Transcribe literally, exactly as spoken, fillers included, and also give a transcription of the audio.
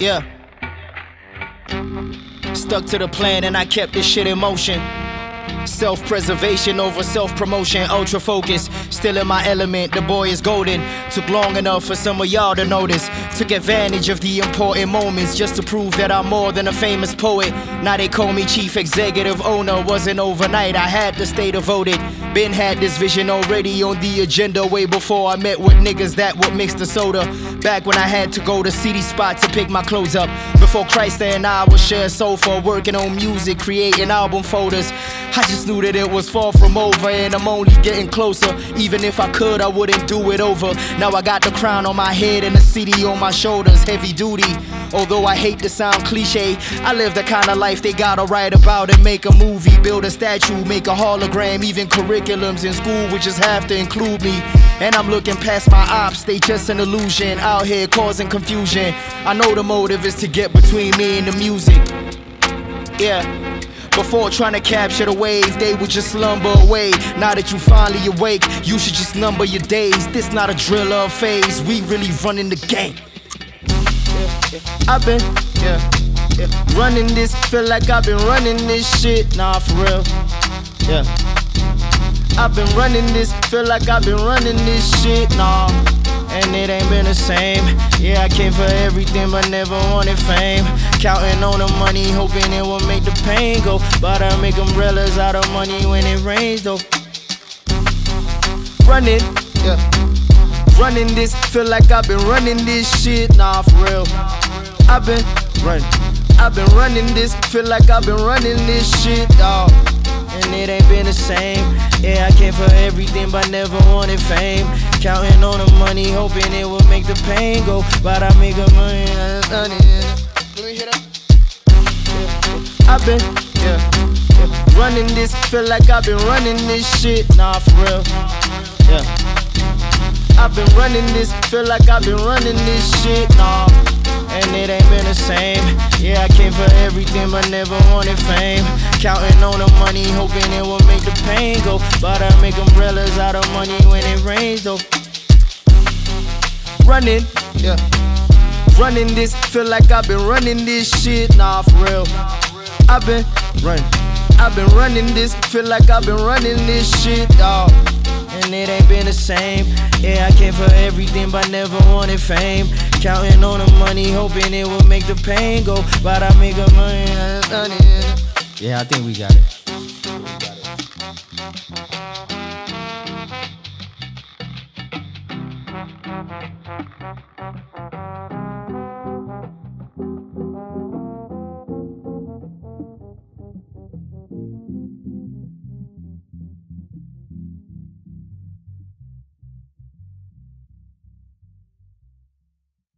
Yeah. Stuck to the plan and I kept this shit in motion. Self-preservation over self-promotion, ultra focus, still in my element, the boy is golden. Took long enough for some of y'all to notice. Took advantage of the important moments just to prove that I'm more than a famous poet. Now they call me chief executive owner. Wasn't overnight, I had to stay devoted. Been had this vision already on the agenda way before I met with niggas that would mix the soda. Back when I had to go to city spot to pick my clothes up. Before Christ and I would share a sofa, working on music, creating album folders. I just knew that it was far from over and I'm only getting closer. Even if I could, I wouldn't do it over. Now I got the crown on my head and the city on my shoulders, heavy duty. Although I hate to sound cliche, I live the kind of life they gotta write about and make a movie, build a statue, make a hologram. Even curriculums in school would just have to include me. And I'm looking past my ops, they just an illusion, out here causing confusion. I know the motive is to get between me and the music. Yeah. Before trying to capture the wave, they would just slumber away. Now that you finally awake, you should just number your days. This not a drill or a phase, we really running the game. Yeah, yeah. I've been, yeah, yeah, running this, feel like I've been running this shit. Nah, for real, yeah. I've been running this, feel like I've been running this shit. Nah, and it ain't been the same. Yeah, I came for everything but never wanted fame. Counting on the money, hoping it will make the pain go. But I make umbrellas out of money when it rains though. Running, yeah. Running this, feel like I've been running this shit. Nah, for real. I've been running. I've been running this, feel like I've been running this shit, dawg. And it ain't been the same. Yeah, I came for everything but never wanted fame. Counting on the money, hoping it will make the pain go. But I make a money, let me hear that. Yeah. I've been, yeah, yeah, running this, feel like I've been running this shit. Nah, for real, yeah. I've been running this, feel like I've been running this shit. Nah, and it ain't been the same. Yeah, I came for everything but never wanted fame. Counting on the money, hoping it will make the pain go. But I make umbrellas out of money when it rains though. Running, yeah. Running this, feel like I've been running this shit. Nah, for real. I've been running. I've been running this, feel like I've been running this shit, dawg. And it ain't been the same. Yeah, I came for everything but never wanted fame. Counting on the money, hoping it will make the pain go. But I make a money. Yeah, I think we got it.